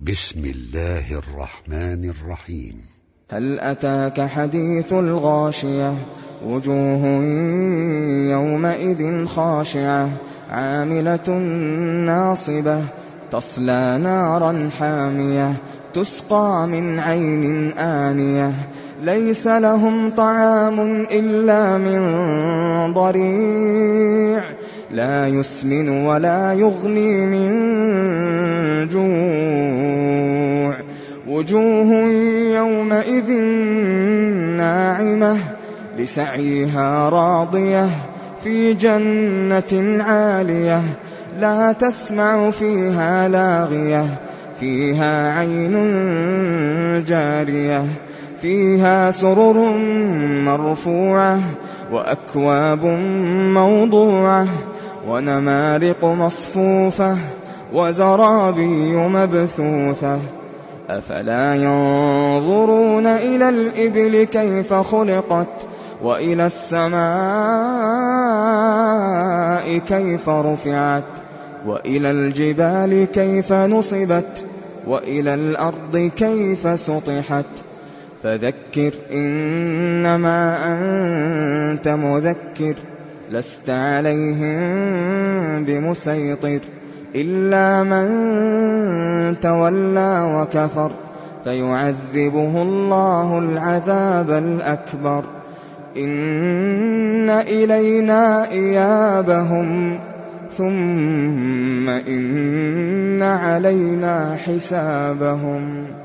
بسم الله الرحمن الرحيم. هل أتاك حديث الغاشية وجوه يومئذ خاشعة عاملة ناصبة تصلى نارا حامية تسقى من عين آنية ليس لهم طعام إلا من ضريع لا يسمن ولا يغني من جوع وجوه يومئذ ناعمة لسعيها راضية في جنة عالية لا تسمع فيها لاغية فيها عين جارية فيها سرر مرفوعة وأكواب موضوعة ونمارق مصفوفة وزرابي مبثوثة أفلا ينظرون إلى الإبل كيف خلقت وإلى السماء كيف رفعت وإلى الجبال كيف نصبت وإلى الأرض كيف سطحت فذكر إنما أنت مذكر لست عليهم بمسيطر إلا من تولى وكفر فيعذبه الله العذاب الأكبر إن إلينا إيابهم ثم إن علينا حسابهم.